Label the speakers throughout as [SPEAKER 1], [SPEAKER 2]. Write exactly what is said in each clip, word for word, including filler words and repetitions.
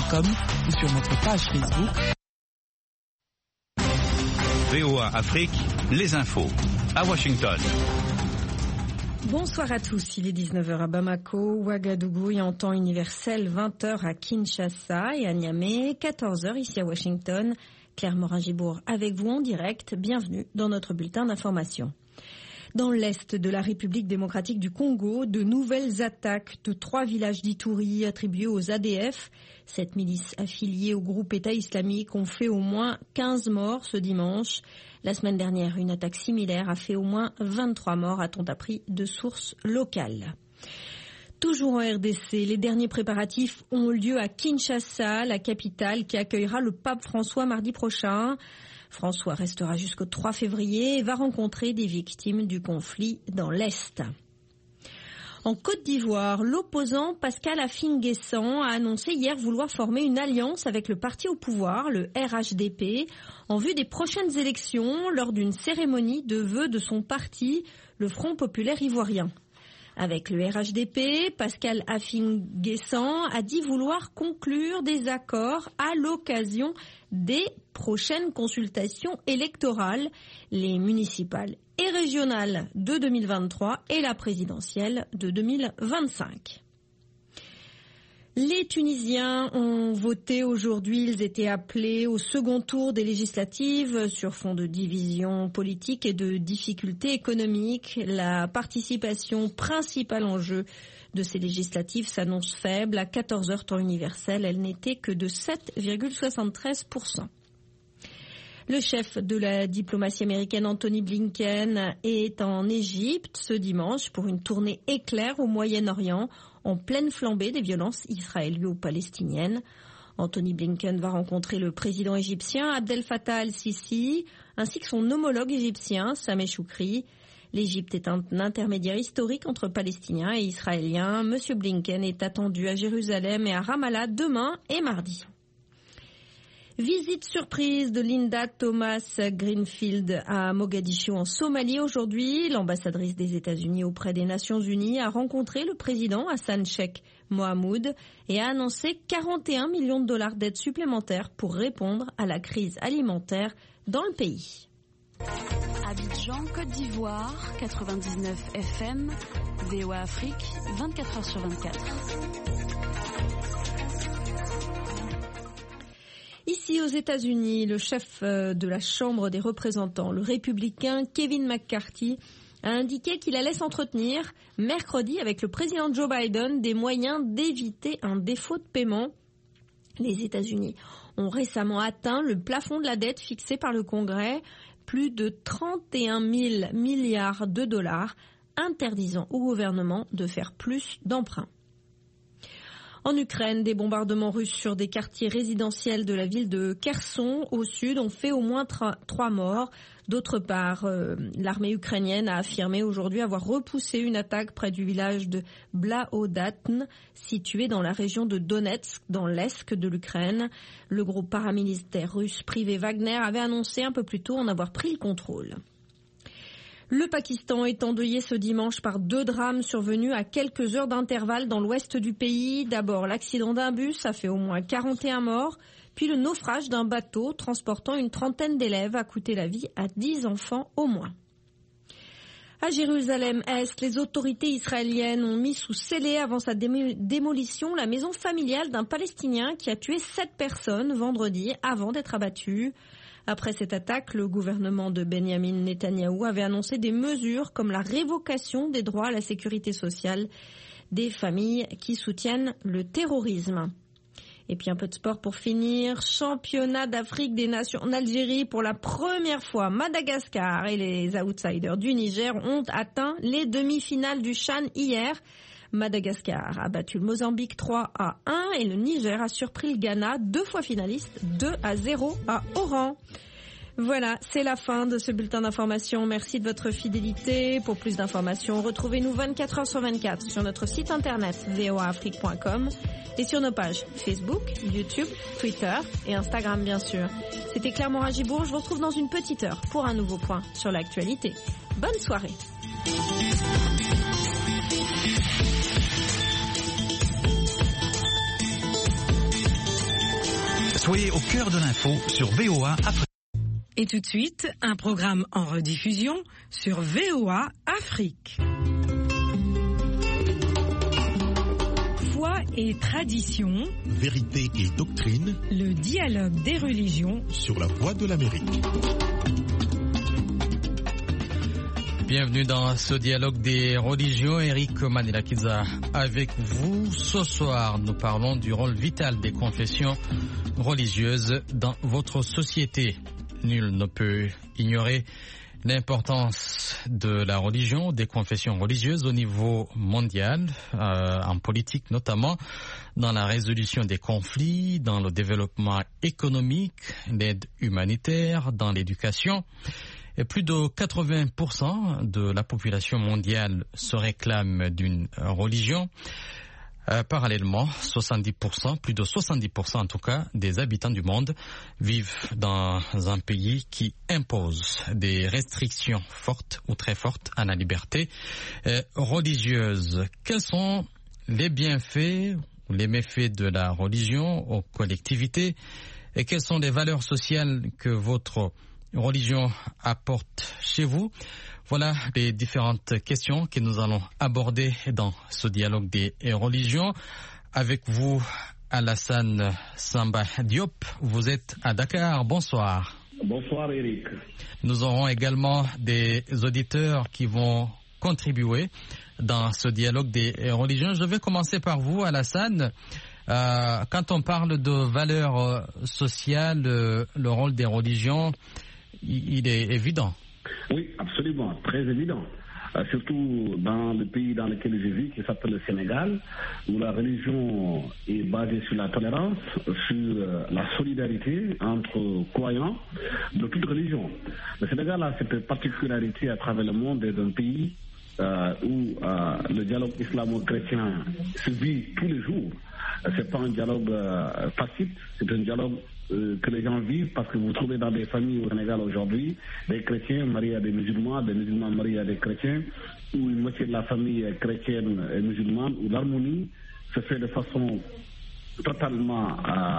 [SPEAKER 1] com ou sur notre page Facebook.
[SPEAKER 2] V O A Afrique, les infos, à Washington.
[SPEAKER 3] Bonsoir à tous, il est dix-neuf heures à Bamako, Ouagadougou et en temps universel, vingt heures à Kinshasa et à Niamey, quatorze heures ici à Washington. Claire Morin-Gibourg avec vous en direct, bienvenue dans notre bulletin d'information. Dans l'est de la République démocratique du Congo, de nouvelles attaques de trois villages d'Ituri attribués aux A D F. Cette milice affiliée au groupe État islamique ont fait au moins quinze morts ce dimanche. La semaine dernière, une attaque similaire a fait au moins vingt-trois morts, a-t-on appris de sources locales. Toujours en R D C, les derniers préparatifs ont lieu à Kinshasa, la capitale qui accueillera le pape François mardi prochain. François restera jusqu'au trois février et va rencontrer des victimes du conflit dans l'Est. En Côte d'Ivoire, l'opposant Pascal Afin-Guessant a annoncé hier vouloir former une alliance avec le parti au pouvoir, le R H D P, en vue des prochaines élections lors d'une cérémonie de vœux de son parti, le Front populaire ivoirien. Avec le R H D P, Pascal Afin-Guessant a dit vouloir conclure des accords à l'occasion des prochaines consultations électorales, les municipales et régionales de deux mille vingt-trois et la présidentielle de deux mille vingt-cinq. Les Tunisiens ont voté aujourd'hui, ils étaient appelés au second tour des législatives sur fond de division politique et de difficultés économiques. La participation principale en jeu de ces législatives s'annonce faible. À quatorze heures temps universel, elle n'était que de sept virgule soixante-treize pour cent. Le chef de la diplomatie américaine, Anthony Blinken, est en Égypte ce dimanche pour une tournée éclair au Moyen-Orient, en pleine flambée des violences israélo-palestiniennes. Anthony Blinken va rencontrer le président égyptien Abdel Fattah al-Sisi, ainsi que son homologue égyptien, Sameh Choukri. L'Égypte est un intermédiaire historique entre Palestiniens et Israéliens. Monsieur Blinken est attendu à Jérusalem et à Ramallah demain et mardi. Visite surprise de Linda Thomas-Greenfield à Mogadiscio en Somalie aujourd'hui. L'ambassadrice des États-Unis auprès des Nations Unies a rencontré le président Hassan Sheikh Mohamoud et a annoncé quarante et un millions de dollars d'aide supplémentaires pour répondre à la crise alimentaire dans le pays.
[SPEAKER 4] Abidjan, Côte d'Ivoire, quatre-vingt-dix-neuf F M, V O A Afrique, vingt-quatre heures sur vingt-quatre.
[SPEAKER 3] Ici aux États-Unis, le chef de la Chambre des représentants, le républicain Kevin McCarthy, a indiqué qu'il allait s'entretenir mercredi avec le président Joe Biden des moyens d'éviter un défaut de paiement. Les États-Unis ont récemment atteint le plafond de la dette fixé par le Congrès, plus de trente et un mille milliards de dollars, interdisant au gouvernement de faire plus d'emprunts. En Ukraine, des bombardements russes sur des quartiers résidentiels de la ville de Kherson, au sud, ont fait au moins trois morts. D'autre part, euh, l'armée ukrainienne a affirmé aujourd'hui avoir repoussé une attaque près du village de Blahodatn, situé dans la région de Donetsk, dans l'est de l'Ukraine. Le groupe paramilitaire russe privé Wagner avait annoncé un peu plus tôt en avoir pris le contrôle. Le Pakistan est endeuillé ce dimanche par deux drames survenus à quelques heures d'intervalle dans l'ouest du pays. D'abord, l'accident d'un bus a fait au moins quarante et un morts, puis le naufrage d'un bateau transportant une trentaine d'élèves a coûté la vie à dix enfants au moins. À Jérusalem-Est, les autorités israéliennes ont mis sous scellé avant sa démolition la maison familiale d'un Palestinien qui a tué sept personnes vendredi avant d'être abattu. Après cette attaque, le gouvernement de Benyamin Netanyahou avait annoncé des mesures comme la révocation des droits à la sécurité sociale des familles qui soutiennent le terrorisme. Et puis un peu de sport pour finir. Championnat d'Afrique des Nations en Algérie pour la première fois. Madagascar et les outsiders du Niger ont atteint les demi-finales du Chan hier. Madagascar a battu le Mozambique trois à un et le Niger a surpris le Ghana, deux fois finaliste, deux à zéro à Oran. Voilà, c'est la fin de ce bulletin d'information. Merci de votre fidélité. Pour plus d'informations, retrouvez-nous vingt-quatre heures sur vingt-quatre sur notre site internet v o a afrique point com et sur nos pages Facebook, YouTube, Twitter et Instagram bien sûr. C'était Claire Morin-Gibourg. Je vous retrouve dans une petite heure pour un nouveau point sur l'actualité. Bonne soirée.
[SPEAKER 2] Soyez au cœur de l'info sur V O A Afrique.
[SPEAKER 5] Et tout de suite, un programme en rediffusion sur V O A Afrique. Foi et tradition,
[SPEAKER 6] vérité et doctrine,
[SPEAKER 5] le dialogue des religions
[SPEAKER 6] sur la voie de l'Amérique.
[SPEAKER 7] Bienvenue dans ce dialogue des religions. Eric Manila-Kiza avec vous. Ce soir, nous parlons du rôle vital des confessions religieuses dans votre société. Nul ne peut ignorer l'importance de la religion, des confessions religieuses au niveau mondial, euh, en politique notamment, dans la résolution des conflits, dans le développement économique, l'aide humanitaire, dans l'éducation. Et plus de quatre-vingts pour cent de la population mondiale se réclame d'une religion. Euh, parallèlement, soixante-dix pour cent, plus de soixante-dix pour cent en tout cas, des habitants du monde vivent dans un pays qui impose des restrictions fortes ou très fortes à la liberté euh, religieuse. Quels sont les bienfaits ou les méfaits de la religion aux collectivités et quelles sont les valeurs sociales que votre religion apporte chez vous? Voilà les différentes questions que nous allons aborder dans ce dialogue des religions. Avec vous, Alassane Samba Diop, vous êtes à Dakar. Bonsoir.
[SPEAKER 8] Bonsoir Eric.
[SPEAKER 7] Nous aurons également des auditeurs qui vont contribuer dans ce dialogue des religions. Je vais commencer par vous, Alassane. Euh, quand on parle de valeurs sociales, le rôle des religions, il est évident.
[SPEAKER 8] Oui, absolument, très évident. Euh, surtout dans le pays dans lequel je vis, qui s'appelle le Sénégal, où la religion est basée sur la tolérance, sur euh, la solidarité entre croyants de toute religion. Le Sénégal a cette particularité à travers le monde d'un pays euh, où euh, le dialogue islamo-chrétien se vit tous les jours. Euh, c'est pas un dialogue euh, facile, c'est un dialogue Euh, que les gens vivent, parce que vous trouvez dans des familles au Sénégal aujourd'hui des chrétiens mariés à des musulmans, des musulmans mariés à des chrétiens, où une moitié de la famille est chrétienne et musulmane, où l'harmonie se fait de façon totalement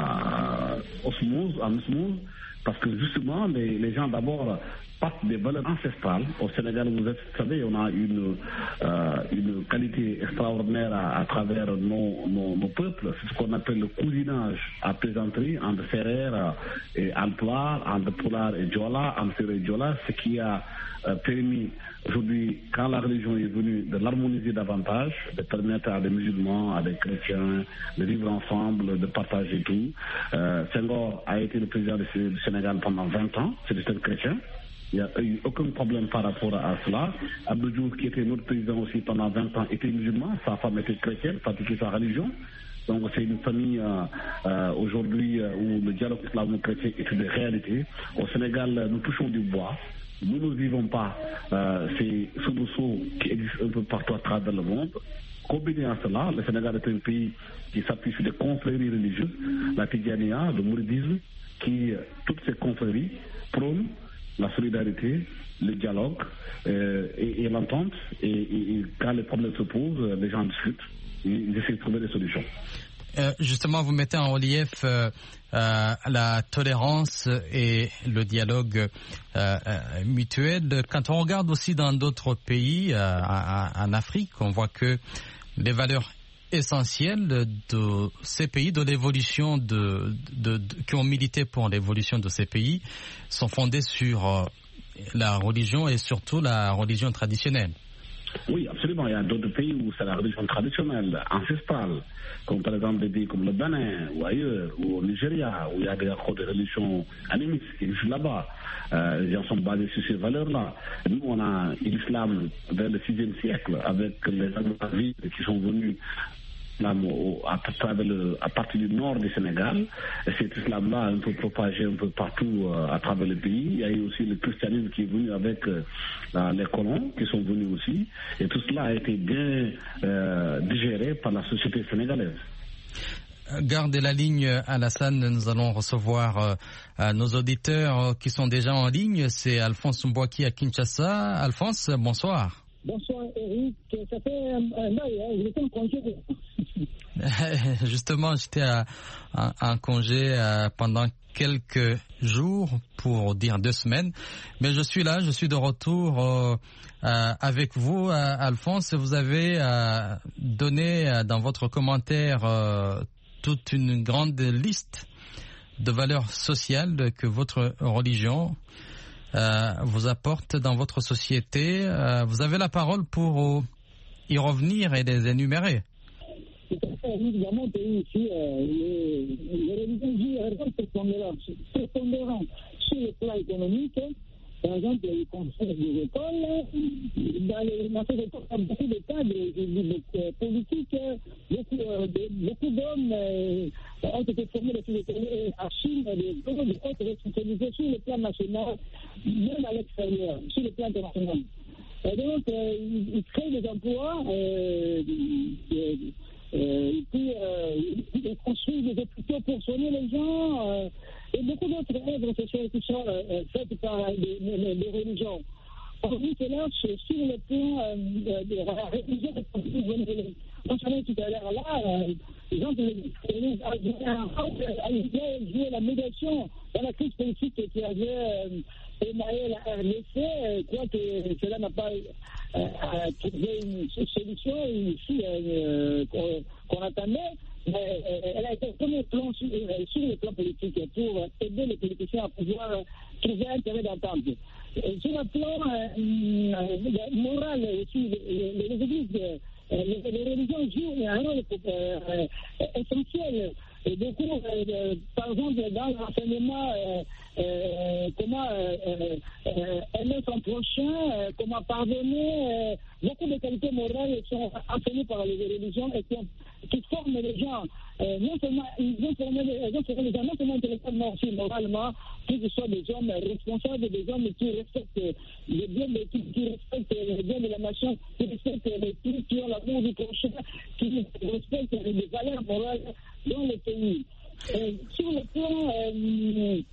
[SPEAKER 8] euh, osmose, en osmose, parce que justement les, les gens d'abord partent des valeurs ancestrales. Au Sénégal, vous savez, on a une, euh, une qualité extraordinaire à, à travers nos, nos, nos peuples. C'est ce qu'on appelle le cousinage à plaisanterie entre Ferrer et Antoine, entre Poulard et Diola, entre Ferrer et Diola, ce qui a euh, permis aujourd'hui, quand la religion est venue, de l'harmoniser davantage, de permettre à des musulmans, à des chrétiens de vivre ensemble, de partager tout. Euh, Senghor a été le président du Sénégal pendant vingt ans, c'est un chrétien. Il n'y a eu aucun problème par rapport à cela. Abdou Diouf, qui était notre président aussi pendant vingt ans, était musulman. Sa femme était chrétienne, pratiquait sa religion. Donc c'est une famille euh, euh, aujourd'hui euh, où le dialogue islamo-chrétien est une réalité. Au Sénégal, nous touchons du bois. Nous ne vivons pas euh, ces soubresauts qui existent un peu partout à travers le monde. Combiné à cela, le Sénégal est un pays qui s'appuie sur des confréries religieuses, la Tidjaniya, le mouridisme, qui, toutes ces confréries, prônent la solidarité, le dialogue euh, et, et l'entente. Et, et, et quand les problèmes se posent, les gens discutent, ils essaient de trouver des solutions.
[SPEAKER 7] Euh, justement, vous mettez en relief euh, euh, la tolérance et le dialogue euh, euh, mutuel. Quand on regarde aussi dans d'autres pays, euh, en Afrique, on voit que les valeurs essentielles de ces pays, de l'évolution de, de, de, qui ont milité pour l'évolution de ces pays, sont fondées sur euh, la religion et surtout la religion traditionnelle.
[SPEAKER 8] Oui, absolument. Il y a d'autres pays où c'est la religion traditionnelle, ancestrale, comme par exemple des pays comme le Bénin ou ailleurs, ou au Nigeria, où il y a des accords de religion animistes qui vivent là-bas. Euh, les gens sont basés sur ces valeurs-là. Nous, on a l'islam vers le sixième siècle, avec les Almoravides qui sont venus à, travers le, à partir du nord du Sénégal. Et cet islam-là a un peu propagé un peu partout euh, à travers le pays. Il y a eu aussi le christianisme qui est venu avec euh, les colons qui sont venus aussi. Et tout cela a été bien euh, digéré par la société sénégalaise.
[SPEAKER 7] Gardez la ligne, Alassane, nous allons recevoir euh, nos auditeurs qui sont déjà en ligne. C'est Alphonse Mbouaki à Kinshasa. Alphonse, bonsoir.
[SPEAKER 9] Bonsoir Eric, ça fait un bail, hein. Vous êtes en congé.
[SPEAKER 7] Justement, j'étais en congé euh, pendant quelques jours, pour dire deux semaines, mais je suis là, je suis de retour euh, euh, avec vous, euh, Alphonse. Vous avez euh, donné euh, dans votre commentaire euh, toute une grande liste de valeurs sociales que votre religion euh, vous apporte dans votre société. Euh, vous avez la parole pour euh, y revenir et les énumérer.
[SPEAKER 9] Dans mon pays ici, euh, les, les religions jouent un rôle prépondérant, prépondérant sur le plan économique. Par exemple, ils construisent des écoles. Dans, les, dans ces écoles, il y a beaucoup de cadres de politiques. Beaucoup, euh, de, beaucoup d'hommes euh, ont été formés sur le terrain à Chine, des autres responsabilités sur le plan national, même à l'extérieur, sur le plan international. Et donc, euh, ils, ils créent des emplois. Euh, euh, Euh, et puis, euh, ils construisent des hôpitaux pour soigner les gens, euh, et beaucoup d'autres œuvres sociales qui sont euh, faites par les, les, les religions. Aujourd'hui, c'est là, sur le plan euh, de la religion, on parlait tout à l'heure là, euh, les gens avaient joué la médiation dans la crise politique qui avait euh, émaillé la R D C, euh, quoique cela n'a pas euh, trouvé une solution ici euh, qu'on, qu'on attendait, mais euh, elle a été au premier plan sur, euh, sur le plan politique pour aider les politiciens à pouvoir euh, trouver un terrain d'entente. Et sur le plan euh, euh, moral aussi, les, les, les églises, euh, les, les religions jouent un rôle euh, euh, essentiel. Et beaucoup, euh, par exemple, dans l'enseignement, euh, euh, comment euh, euh, aimer son prochain, euh, comment pardonner, euh, beaucoup de qualités morales sont enseignées par les religions et qui, qui forment les gens. Euh, non seulement, ils ont formé les, ils ont formé les gens, non seulement intellectuellement, aussi moralement, pour qu'ils soient des hommes responsables, des hommes qui respectent les biens de qui, qui respectent les biens de la nation, qui respectent les qui, qui ont l'amour du prochain, qui respectent les valeurs morales dans le pays. Euh, sur le plan, euh,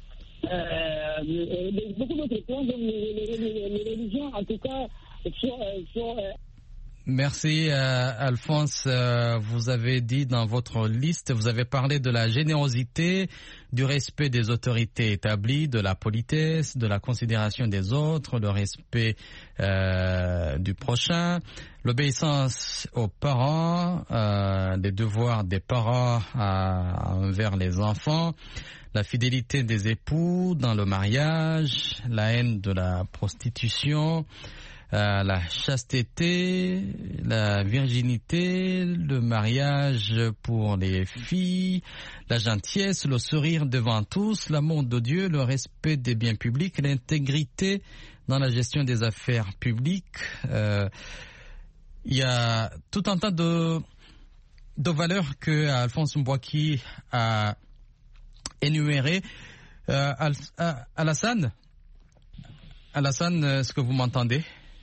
[SPEAKER 9] euh, euh, beaucoup d'autres plans, donc les, les, les, les religions, en tout cas, sont... sont euh,
[SPEAKER 7] Merci, euh, Alphonse. Euh, vous avez dit dans votre liste, vous avez parlé de la générosité, du respect des autorités établies, de la politesse, de la considération des autres, le respect euh, du prochain, l'obéissance aux parents, euh, les devoirs des parents à, envers les enfants, la fidélité des époux dans le mariage, la haine de la prostitution, Euh, la chasteté, la virginité, le mariage pour les filles, la gentillesse, le sourire devant tous, l'amour de Dieu, le respect des biens publics, l'intégrité dans la gestion des affaires publiques. Euh, il y a tout un tas de, de valeurs que Alphonse Mbouaki a énumérées. Euh, Al, Alassane, Alassane, est-ce que vous m'entendez?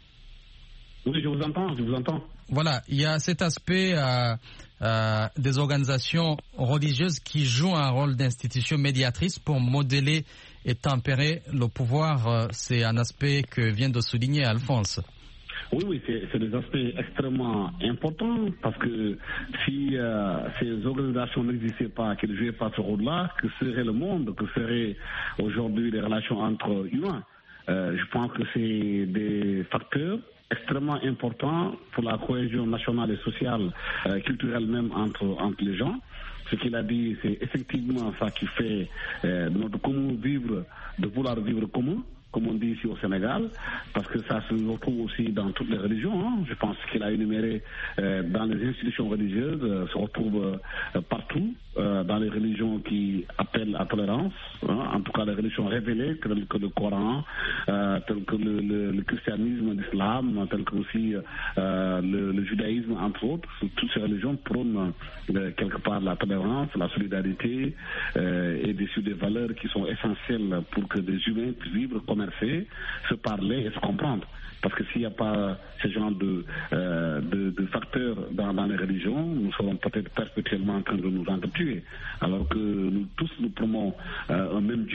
[SPEAKER 8] Oui, je vous entends, je vous entends.
[SPEAKER 7] Voilà, il y a cet aspect euh, euh, des organisations religieuses qui jouent un rôle d'institution médiatrice pour modeler et tempérer le pouvoir. Euh, c'est un aspect que vient de souligner Alphonse.
[SPEAKER 8] Oui, oui, c'est, c'est des aspects extrêmement importants parce que si euh, ces organisations n'existaient pas, qu'elles ne jouaient pas ce rôle-là, que serait le monde, que seraient aujourd'hui les relations entre humains? euh, Je pense que c'est des facteurs extrêmement important pour la cohésion nationale et sociale, euh, culturelle même entre, entre les gens. Ce qu'il a dit, c'est effectivement ça qui fait euh, notre commun vivre, de vouloir vivre commun, comme on dit ici au Sénégal, parce que ça se retrouve aussi dans toutes les religions. Hein. Je pense qu'il a énuméré euh, dans les institutions religieuses, euh, se retrouve euh, partout, euh, dans les religions qui appellent à tolérance, hein, en tout cas les religions révélées, que le, que le Coran, euh, tel que le, le, le christianisme, l'islam, tel que aussi euh, le, le judaïsme, entre autres. Toutes ces religions prônent euh, quelque part la tolérance, la solidarité euh, et des, des valeurs qui sont essentielles pour que des humains puissent vivre comme se parler et se comprendre. Parce que s'il n'y a pas ce genre de, euh, de, de facteurs dans, dans les religions, nous serons peut-être perpétuellement en train de nous entretuer. Alors que nous tous nous promouvons euh, un même Dieu,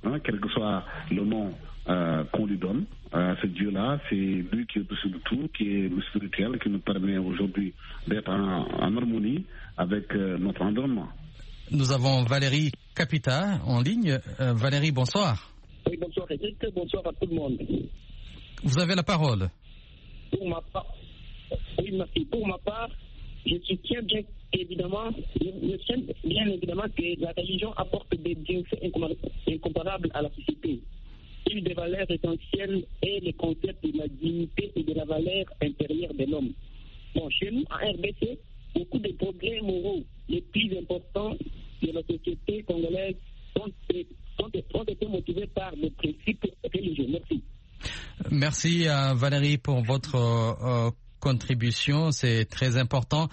[SPEAKER 8] hein, quel que soit le nom euh, qu'on lui donne. Euh, ce Dieu-là, c'est lui qui est au-dessus de tout, qui est le spirituel, qui nous permet aujourd'hui d'être en, en harmonie avec euh, notre environnement.
[SPEAKER 7] Nous avons Valérie Capita en ligne. Euh, Valérie, bonsoir.
[SPEAKER 9] Oui, bonsoir Eric, bonsoir à tout le monde.
[SPEAKER 7] Vous avez la parole.
[SPEAKER 9] Pour ma part, oui, merci. Pour ma part, je soutiens bien évidemment, je, je tiens bien évidemment que la religion apporte des bienfaits incomparables à la société. Une des valeurs essentielles est le concept de la dignité et de la valeur intérieure de l'homme. Bon, chez nous, en R D C, beaucoup de progrès moraux les plus importants de la société congolaise sont, sont, ont été motivés par les principes religieux. Merci.
[SPEAKER 7] Merci à Valérie pour votre euh, contribution. C'est très important.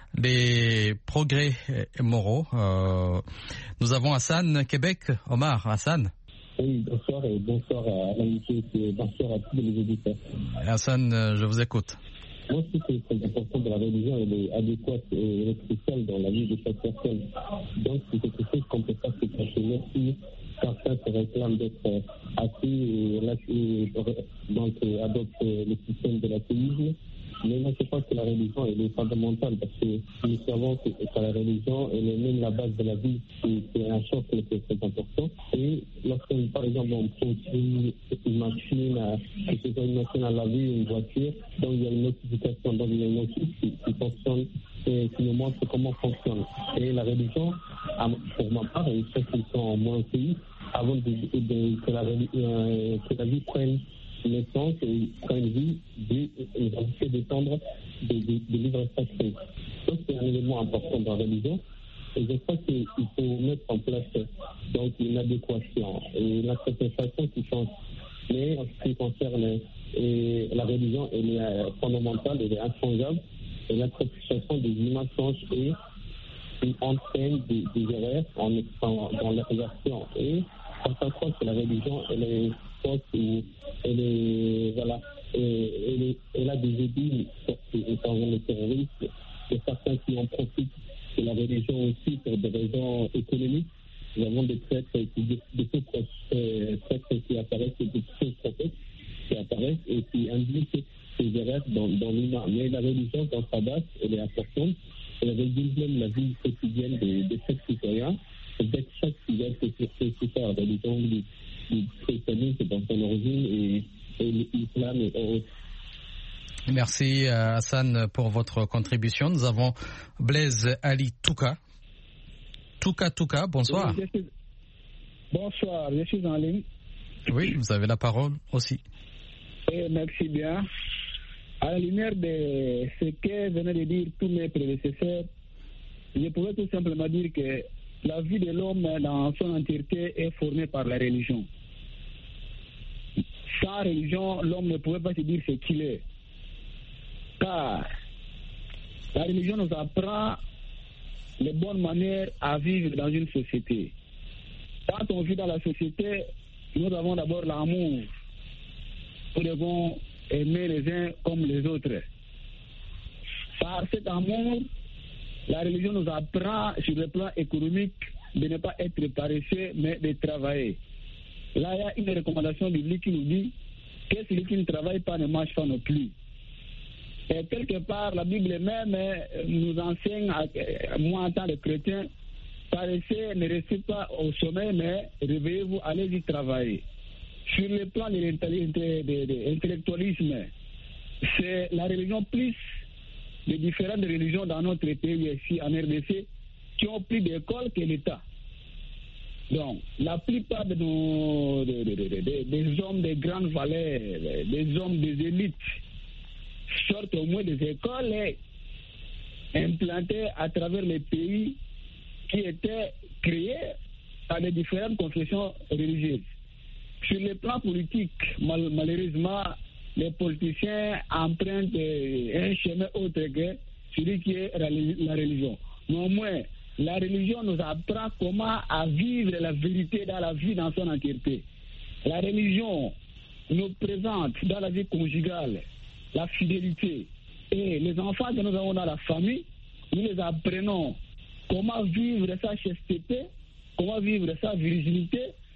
[SPEAKER 7] Les progrès moraux. Euh, nous avons Hassan, Québec. Omar, Hassan.
[SPEAKER 10] Oui, bonsoir et bonsoir à l'invité et bonsoir à tous les auditeurs.
[SPEAKER 7] Hassan, je vous écoute.
[SPEAKER 10] Moi, je trouve que c'est important de la religion, elle est adéquate et elle est cruciale dans la vie de chaque personne. Donc, c'est quelque chose qu'on ne peut pas se cacher. Merci. Certains se réclament d'être athées et, là, et donc adoptent le système de l'athéisme. Mais moi, je pense que la religion, elle est fondamentale parce que nous savons que, que la religion, elle est même la base de la vie. C'est un choc qui est très important. Et lorsque, par exemple, on construit une machine, que ce soit une machine à laver, une voiture, donc il y a une notification, donc il y a une notice qui, qui fonctionne, et qui nous montre comment fonctionne. Et la religion, pour ma part, et ceux qui sont moins pays, avant de, de, de, que, la, euh, que la vie prenne naissance et prenne vie, ils ont fait descendre des de, de livres sacrés. Donc c'est un élément important dans la religion. Et je crois qu'il faut mettre en place donc une adéquation et une interprétation qui change. Mais en ce qui concerne et la religion, elle est fondamentale, elle est inchangeable. Et l'interprétation des images change et entraîne des, des erreurs en, en, dans leur version. Et on croit que la religion, elle est forte ou elle est, voilà, et, elle, est, elle a des édiles étant le terrorisme. Et certains qui en profitent de la religion aussi pour des raisons économiques. Nous avons des traîtres, des, des traîtres qui apparaissent, des faux prophètes qui apparaissent et qui indiquent ces erreurs dans, dans l'humain. Mais la religion, dans sa base, elle est importante. Elle régule même la vie quotidienne des, des chaque citoyen. Peut-être chaque citoyen peut faire tout ça. La religion du, du christianisme dans son origine et, et l'islam et autres.
[SPEAKER 7] Merci Hassan pour votre contribution. Nous avons Blaise Ali Touka. Touka Touka, bonsoir.
[SPEAKER 11] Oui, je suis... Bonsoir, je suis en ligne.
[SPEAKER 7] Oui, vous avez la parole aussi.
[SPEAKER 11] Et merci bien. À la lumière de ce que venaient de dire tous mes prédécesseurs, je pouvais tout simplement dire que la vie de l'homme dans son entièreté est formée par la religion. Sans religion, l'homme ne pouvait pas se dire ce qu'il est. Car la religion nous apprend les bonnes manières à vivre dans une société. Quand on vit dans la société, nous avons d'abord l'amour. Nous devons aimer les uns comme les autres. Par cet amour, la religion nous apprend sur le plan économique de ne pas être paresseux, mais de travailler. Là, il y a une recommandation biblique qui nous dit que celui qui ne travaille pas ne mange pas non plus. Et quelque part, la Bible même nous enseigne, moi en tant que chrétien, paresseux, ne restez pas au sommeil, mais réveillez-vous, allez-y travailler. Sur le plan de l'intellectualisme, c'est la religion plus les différentes religions dans notre pays ici en R D C qui ont plus d'école que l'État. Donc, la plupart de nos de, de, de, de, des hommes de grandes valeurs, des hommes des élites, sortent au moins des écoles implantées à travers les pays qui étaient créés par les différentes confessions religieuses. Sur le plan politique, mal, malheureusement, les politiciens empruntent un chemin autre que celui qui est la religion. Néanmoins, la religion nous apprend comment à vivre la vérité dans la vie dans son entièreté. La religion nous présente dans la vie conjugale la fidélité. Et les enfants que nous avons dans la famille, nous les apprenons comment vivre sa chasteté, comment vivre sa virginité,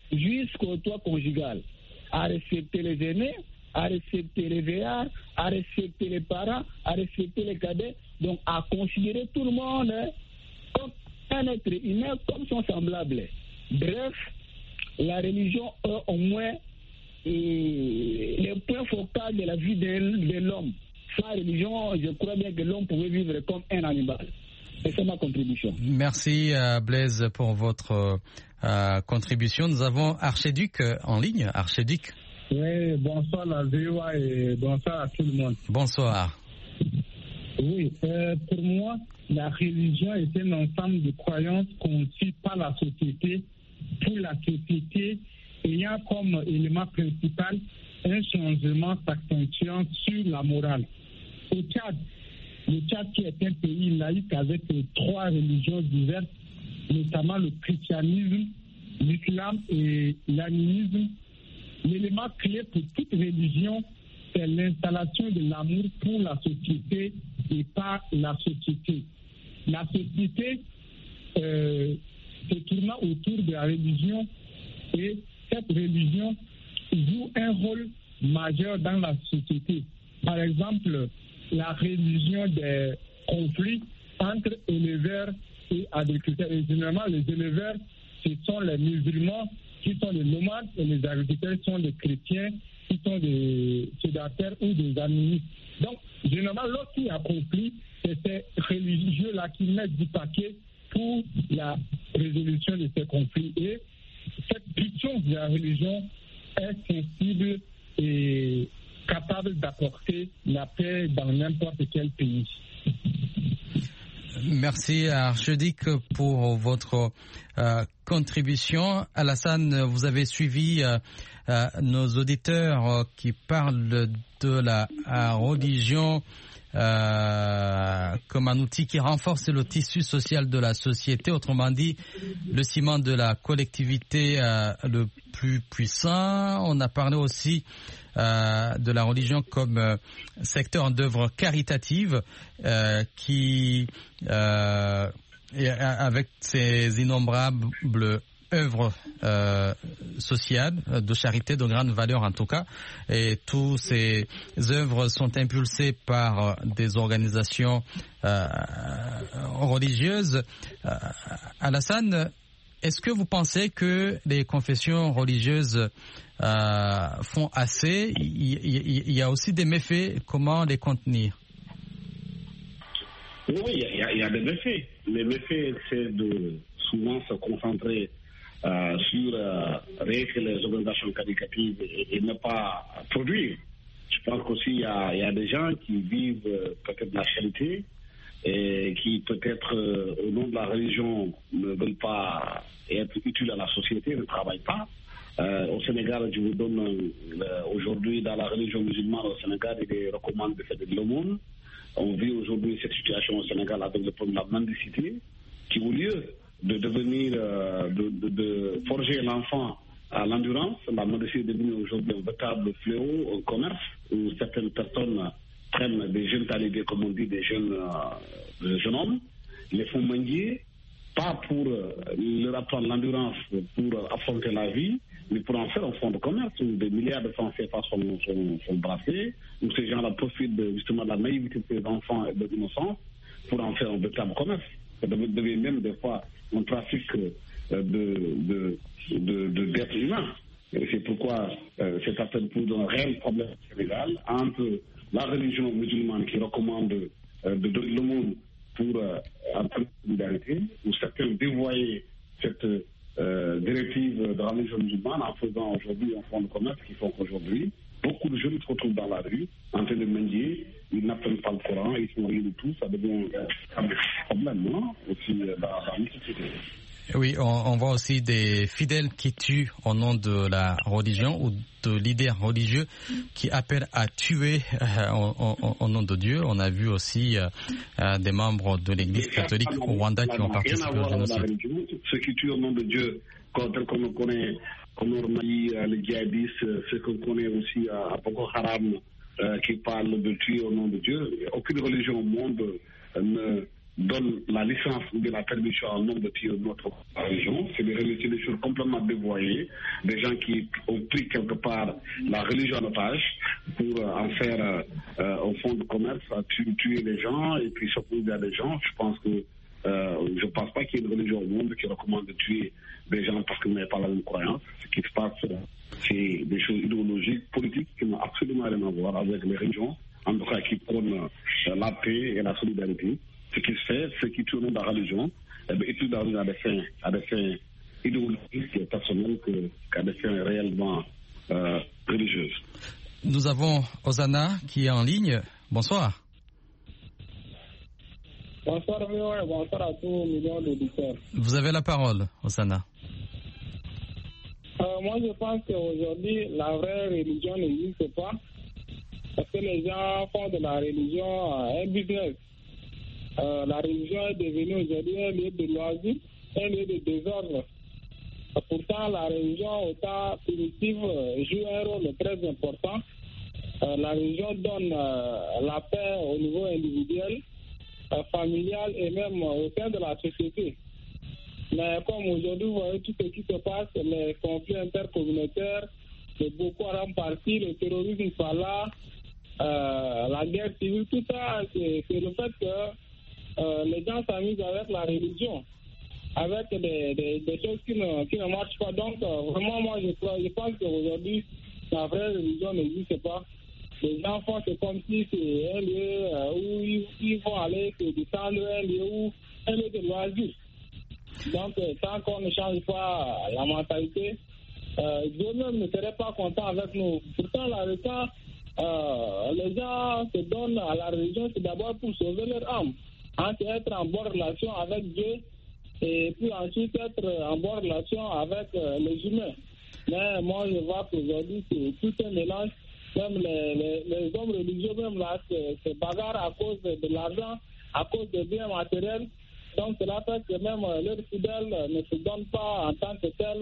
[SPEAKER 11] jusqu'au toit conjugal, à respecter les aînés, à respecter les vieillards, à respecter les parents, à respecter les cadets, donc à considérer tout le monde hein, comme un être humain, comme son semblable. Bref, la religion est au moins et, les points focaux de la vie de, de l'homme. Sans religion, je crois bien que l'homme pouvait vivre comme un animal. Et c'est ma contribution.
[SPEAKER 7] Merci euh, Blaise pour votre euh, contribution. Nous avons Archiduc euh, en ligne. Archiduc.
[SPEAKER 12] Oui, bonsoir la V O A et bonsoir à tout le monde.
[SPEAKER 7] Bonsoir.
[SPEAKER 12] Oui, euh, pour moi, la religion est un ensemble de croyances conçues par la société pour la société ayant comme élément principal un changement s'accentuant sur la morale. Au Tchad, le Tchad qui est un pays laïque avec trois religions diverses, notamment le christianisme, l'islam et l'animisme, l'élément clé pour toute religion, c'est l'installation de l'amour pour la société et par la société. La société euh, se tournant autour de la religion et cette religion joue un rôle majeur dans la société. Par exemple, la religion des conflits entre éleveurs et agriculteurs. Et généralement, les éleveurs, ce sont les musulmans qui sont des nomades et les agriculteurs sont des chrétiens qui sont des sédataires ou des animistes. Donc, généralement, lorsqu'il y a conflit, c'est ces religieux-là qui mettent du paquet pour la résolution de ces conflits. Et cette puissance de la religion est sensible et capable d'apporter la paix dans n'importe quel pays.
[SPEAKER 7] Merci Archiduc pour votre euh, contribution. Alassane, vous avez suivi euh, euh, nos auditeurs euh, qui parlent de la euh, religion euh, comme un outil qui renforce le tissu social de la société, autrement dit le ciment de la collectivité euh, le plus puissant. On a parlé aussi Euh, de la religion comme euh, secteur d'œuvre caritative euh, qui, euh, et, avec ses innombrables œuvres euh, sociales, de charité, de grande valeur en tout cas, et toutes ces œuvres sont impulsées par des organisations euh, religieuses. Euh, Alassane, est-ce que vous pensez que les confessions religieuses Euh, font assez? Il, il, il y a aussi des méfaits. Comment les contenir?
[SPEAKER 8] Oui, il y, a, il y a des méfaits. Les méfaits, c'est de souvent se concentrer euh, sur euh, les organisations qualificatives et, et ne pas produire. Je pense qu'aussi il y a, il y a des gens qui vivent euh, peut-être de la charité et qui peut-être euh, au nom de la religion ne veulent pas être utiles à la société, ne travaillent pas. Euh, au Sénégal, je vous donne euh, aujourd'hui dans la religion musulmane au Sénégal, il recommande de faire de l'aumône. On vit aujourd'hui cette situation au Sénégal avec le problème de la mendicité, qui au lieu de devenir, euh, de, de, de forger l'enfant à l'endurance, la mendicité est devenue aujourd'hui un véritable fléau, un commerce où certaines personnes prennent des jeunes talibés, comme on dit, des jeunes, euh, des jeunes hommes, les font mendier, pas pour euh, leur apprendre l'endurance pour euh, affronter la vie, mais pour en faire un fonds de commerce où des milliards de francs C F A sont, sont, sont brassés, où ces gens-là profitent de, justement de la naïveté de ces enfants et de l'innocence pour en faire un véritable commerce. Ça devient même des fois un trafic euh, de, de, de, de, d'êtres humains. Et c'est pourquoi euh, c'est appel pour un réel problème Sénégal entre la religion musulmane qui recommande euh, de donner le monde pour euh, appeler la solidarité, où certains dévoyaient cette Euh, directive de la religion musulmane en faisant aujourd'hui un fonds de commerce qui font qu'aujourd'hui, beaucoup de jeunes se retrouvent dans la rue en train de mendier, ils n'apprennent pas le Coran, ils sont rien du tout, ça devient un problème non aussi dans, dans une société.
[SPEAKER 7] Oui, on, on voit aussi des fidèles qui tuent au nom de la religion ou de leaders religieux qui appellent à tuer euh, au, au, au nom de Dieu. On a vu aussi euh, euh, des membres de l'Église catholique au Rwanda qui ont participé au génocide.
[SPEAKER 8] Ceux qui tuent au nom de Dieu, tel qu'on le connaît au Mali, les djihadistes, ceux qu'on connaît aussi à Boko Haram, euh, qui parlent de tuer au nom de Dieu. Aucune religion au monde euh, ne donne la licence ou de la permission à un nombre de tuer notre religion. C'est des religions, des choses complètement dévoyées, des gens qui ont pris quelque part la religion en otage pour en faire euh, un fonds de commerce, à tuer, tuer les gens et puis s'opposer à des gens. Je pense que euh, je ne pense pas qu'il y ait une religion au monde qui recommande de tuer des gens parce qu'ils n'avaient pas la même croyance. Ce qui se passe, c'est des choses idéologiques, politiques qui n'ont absolument rien à voir avec les religions, en tout cas qui prônent euh, la paix et la solidarité. Ce qui se fait, ce qui tourne dans la religion, eh bien, étudie dans à des fins, à des fins idéologiques et personnelles que, qu'à des fins réellement euh, religieuses.
[SPEAKER 7] Nous avons Osana qui est en ligne. Bonsoir.
[SPEAKER 12] Bonsoir, et bonsoir à tous les millions d'auditeurs.
[SPEAKER 7] Vous avez la parole, Osana.
[SPEAKER 12] Euh, moi, je pense qu'aujourd'hui, la vraie religion n'existe pas parce que les gens font de la religion un business. Euh, la religion est devenue aujourd'hui un lieu de loisir, un lieu de désordre. Pourtant, la religion, au temps primitif, joue un rôle très important. Euh, la religion donne euh, la paix au niveau individuel, euh, familial et même au sein de la société. Mais comme aujourd'hui, vous voyez tout ce qui se passe, les conflits intercommunautaires, le Boko Haram parti, le terrorisme par là, euh, la guerre civile, tout ça, c'est, c'est le fait que Euh, les gens s'amusent avec la religion, avec des, des, des choses qui ne, qui ne marchent pas. Donc, euh, vraiment, moi, je, crois, je pense qu'aujourd'hui, la vraie religion n'existe pas. Les gens font c'est comme si c'est un lieu euh, où ils, ils vont aller se descendre, un lieu où, un lieu de loisir. Donc, euh, tant qu'on ne change pas la mentalité, euh, Dieu même ne serait pas content avec nous. Pourtant, la religion, euh, les gens se donnent à la religion, c'est d'abord pour sauver leur âme. Entre être en bonne relation avec Dieu et puis ensuite être en bonne relation avec euh, les humains. Mais moi, je vois qu'aujourd'hui, c'est tout un mélange. Même les, les, les hommes religieux, même là, se, se bagarrent à cause de, de l'argent, à cause des biens matériels. Donc, cela fait que même euh, leurs fidèles ne se donnent pas en tant que tels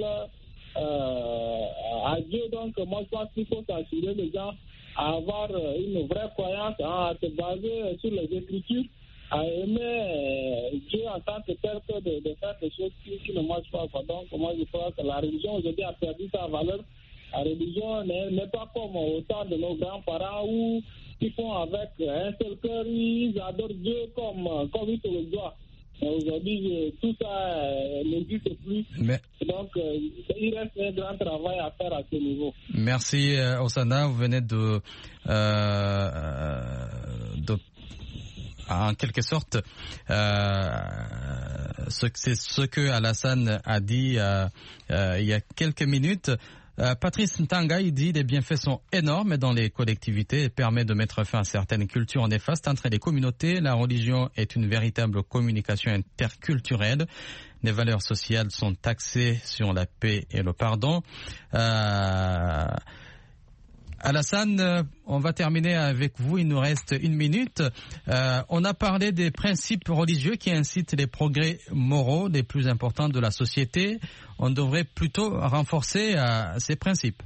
[SPEAKER 12] euh, à Dieu. Donc, moi, je pense qu'il faut s'assurer les gens à avoir une vraie croyance, hein, à se baser sur les Écritures, à aimer Dieu en tant que tel que de, de faire des choses qui, qui ne marchent pas. Quoi. Donc, moi, je crois que la religion aujourd'hui a perdu sa valeur. La religion n'est, n'est pas comme au temps de nos grands-parents où ils font avec un seul cœur, ils adorent Dieu comme, comme ils se le doivent. Mais aujourd'hui, tout ça euh, n'existe plus. Mais... Donc, euh, il reste un grand travail à faire à ce niveau.
[SPEAKER 7] Merci, euh, Osana. Vous venez de... Euh, de en quelque sorte, euh, ce, c'est ce que Alassane a dit euh, euh, il y a quelques minutes. Euh, Patrice Ntanga, il dit les bienfaits sont énormes dans les collectivités et permet de mettre fin à certaines cultures néfastes entre les communautés. La religion est une véritable communication interculturelle. Les valeurs sociales sont axées sur la paix et le pardon. Euh, Alassane, on va terminer avec vous, il nous reste une minute. Euh, on a parlé des principes religieux qui incitent les progrès moraux les plus importants de la société. On devrait plutôt renforcer euh, ces principes.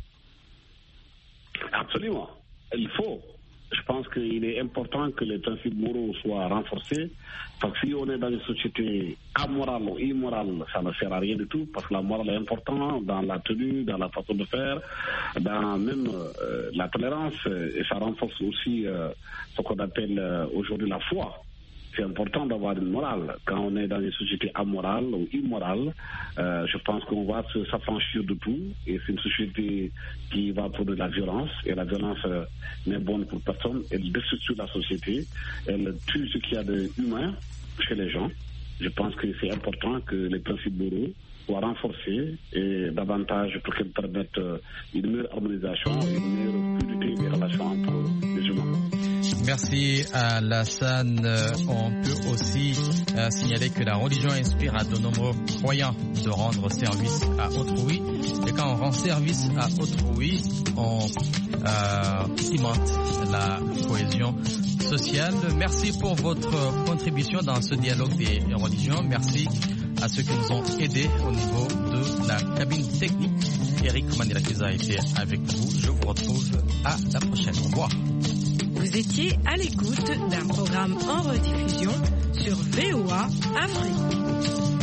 [SPEAKER 8] Absolument, il faut. Je pense qu'il est important que les principes moraux soient renforcés, parce que si on est dans une société amorale ou immorale, ça ne sert à rien du tout, parce que la morale est importante dans la tenue, dans la façon de faire, dans même euh, la tolérance, et ça renforce aussi euh, ce qu'on appelle euh, aujourd'hui la foi. C'est important d'avoir une morale. Quand on est dans une société amorale ou immorale, euh, je pense qu'on va se, s'affranchir de tout. Et c'est une société qui va pour de la violence. Et la violence euh, n'est bonne pour personne. Elle destructure la société. Elle tue ce qu'il y a d'humain chez les gens. Je pense que c'est important que les principes moraux soient renforcés et davantage pour qu'elles permettent une meilleure harmonisation et une meilleure fluidité des relations entre les humains.
[SPEAKER 7] Merci à Alassane. On peut aussi euh, signaler que la religion inspire à de nombreux croyants de rendre service à autrui. Et quand on rend service à autrui, on euh, cimente la cohésion sociale. Merci pour votre contribution dans ce dialogue des religions. Merci à ceux qui nous ont aidés au niveau de la cabine technique. Eric Manilakiza a été avec vous. Je vous retrouve à la prochaine. Au revoir.
[SPEAKER 5] Vous étiez à l'écoute d'un programme en rediffusion sur V O A Afrique.